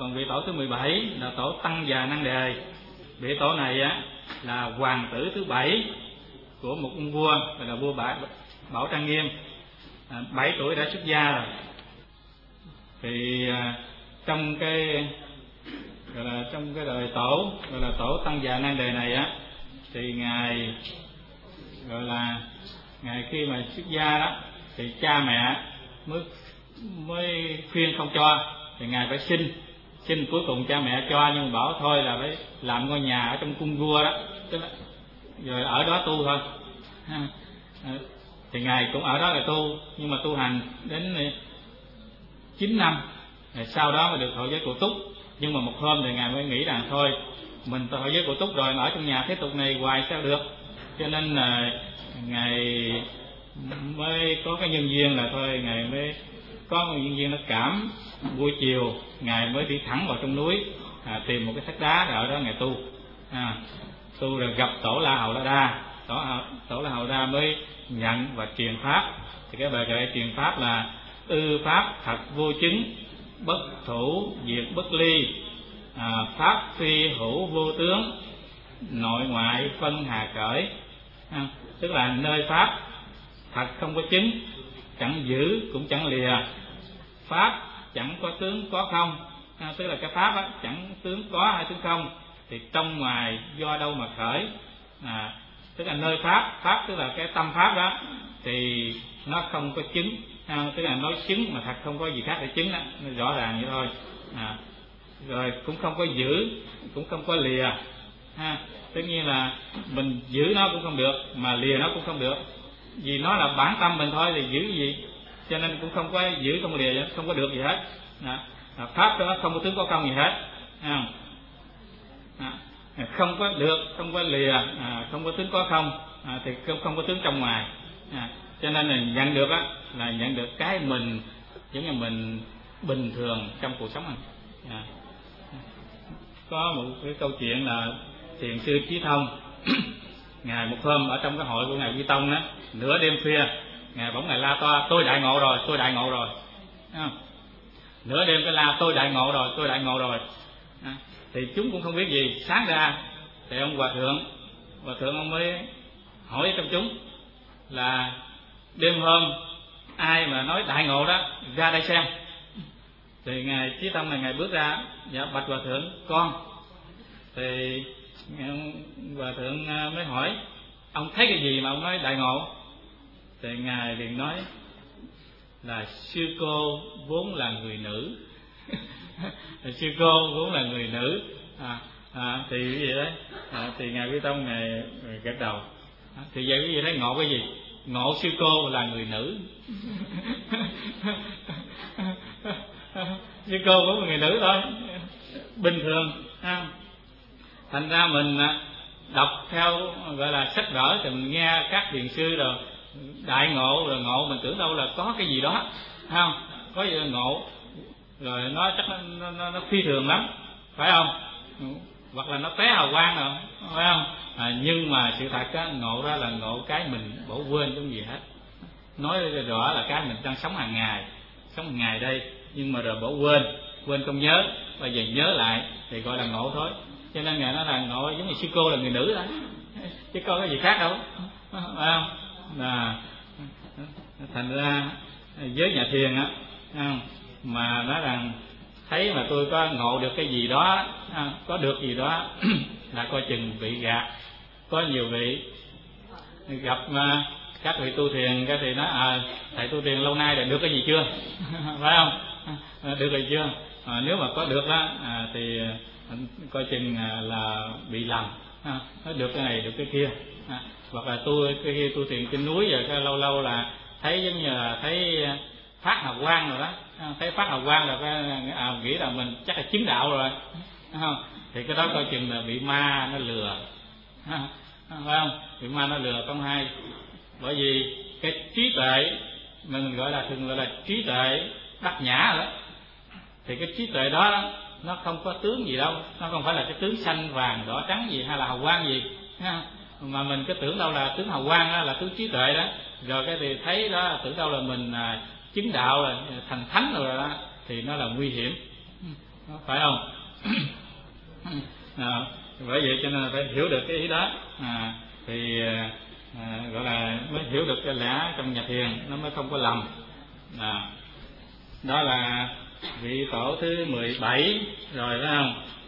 Còn vị tổ thứ 17 là tổ Tăng Già Năng Đề. Vị tổ này á là hoàng tử thứ 7 của một ông vua, gọi là vua Bảo Trang Nghiêm. 7 tuổi đã xuất gia rồi. Thì trong cái đời tổ gọi là tổ Tăng Già Năng Đề này á, thì ngài gọi là ngài khi mà xuất gia đó thì cha mẹ mới khuyên không cho, thì ngài phải xin cuối cùng cha mẹ cho, nhưng mà bảo thôi là phải làm ngôi nhà ở trong cung vua đó, tức là rồi ở đó tu thôi. Thì ngài cũng ở đó là tu, nhưng mà tu hành đến 9 năm, sau đó mới được thọ giới cụ túc. Nhưng mà một hôm thì ngài mới nghĩ rằng thôi mình thọ giới cụ túc rồi mà ở trong nhà thế tục này hoài sao được, cho nên là ngài mới có cái nhân duyên là thôi ngài mới có một nhân duyên nó cảm. Buổi chiều ngài mới đi thẳng vào trong núi, tìm một cái thác đá rồi ở đó ngài tu. Tu rồi gặp tổ La Hầu La Đa. Tổ La Hầu La Đa mới nhận và truyền pháp. Thì cái bài kệ truyền pháp là: ư pháp thật vô chứng, bất thủ diệt bất ly, pháp phi hữu vô tướng, nội ngoại phân hà cởi. Tức là nơi pháp thật không có chứng, chẳng giữ cũng chẳng lìa, pháp chẳng có tướng có không. Tức là cái pháp á, chẳng tướng có hay tướng không, thì trong ngoài do đâu mà khởi. Tức là nơi pháp tức là cái tâm pháp đó thì nó không có chứng, tức là nói chứng mà thật không có gì khác để chứng đó, nó rõ ràng vậy thôi. Rồi cũng không có giữ, cũng không có lìa. Tất nhiên là mình giữ nó cũng không được, mà lìa nó cũng không được, vì nó là bản tâm mình thôi, thì giữ gì, cho nên cũng không có giữ không lìa, không có được gì hết. Pháp đó không có tướng có không gì hết, không có được, không có lìa, không có tướng có không, thì không có tướng trong ngoài. Cho nên là nhận được á, là nhận được cái mình giống như mình bình thường trong cuộc sống này. Có một cái câu chuyện là thiền sư Chí Thông ngài một hôm ở trong cái hội của ngài Duy Tông đó, nửa đêm khuya ngài bỗng ngài la to: tôi đại ngộ rồi, tôi đại ngộ rồi. Nửa đêm cái la: tôi đại ngộ rồi, tôi đại ngộ rồi. Thì chúng cũng không biết gì. Sáng ra thì ông hòa thượng ông mới hỏi trong chúng là: đêm hôm ai mà nói đại ngộ đó ra đây xem. Thì ngài Chí Thông này ngài bước ra: dạ bạch hòa thượng, con. Thì hòa thượng mới hỏi: ông thấy cái gì mà ông nói đại ngộ? Thì ngài liền nói là: sư cô vốn là người nữ. Sư cô vốn là người nữ. Thì cái gì đấy? Thì ngài Quy Tông ngài gật đầu. Thì vậy cái gì đấy? Ngộ cái gì? Ngộ sư cô là người nữ. Sư cô cũng là người nữ thôi, bình thường. Thành ra mình đọc theo gọi là sách vở thì mình nghe các thiền sư rồi đại ngộ rồi ngộ, mình tưởng đâu là có cái gì đó, không có gì là ngộ, rồi nó chắc nó phi thường lắm, phải không? Hoặc là nó té hào quang rồi, phải không? Nhưng mà sự thật á, ngộ ra là ngộ cái mình bỏ quên trong gì hết. Nói rõ là cái mình đang sống hàng ngày đây, nhưng mà rồi bỏ quên không nhớ, bây giờ nhớ lại thì gọi là ngộ thôi. Cho nên ngài nói là ngộ giống như sư cô là người nữ đó, chứ có cái gì khác đâu, phải không? Thành ra với nhà thiền á, mà nói rằng thấy mà tôi có ngộ được cái gì đó, có được gì đó là coi chừng bị gạt. Có nhiều vị gặp các vị tu thiền, cái thì nói: thầy tu thiền lâu nay là được cái gì chưa? Phải không? Được rồi chưa? Nếu mà có được đó thì coi chừng là bị lầm, nói được cái này được cái kia. Hoặc là tu thiền trên núi rồi cái lâu lâu là thấy giống như là thấy phát hào quang rồi đó, thấy phát hào quang rồi cái nghĩ là mình chắc là chứng đạo rồi, không? Thì cái đó coi chừng là bị ma nó lừa, phải không? Bị ma nó lừa không hay. Bởi vì cái trí tuệ mình thường gọi là trí tuệ đắc nhã đó, thì cái trí tuệ đó nó không có tướng gì đâu, nó không phải là cái tướng xanh vàng đỏ trắng gì hay là hào quang gì, mà mình cứ tưởng đâu là tướng hào quang đó là tướng trí tuệ đó, rồi cái thì thấy đó tưởng đâu là mình chứng đạo rồi thành thánh rồi đó, thì nó là nguy hiểm. phải không? Bởi vậy cho nên phải hiểu được cái ý đó, thì gọi là mới hiểu được cái lẽ trong nhà thiền, nó mới không có lầm. Đó là vị tổ thứ 17 rồi, phải không?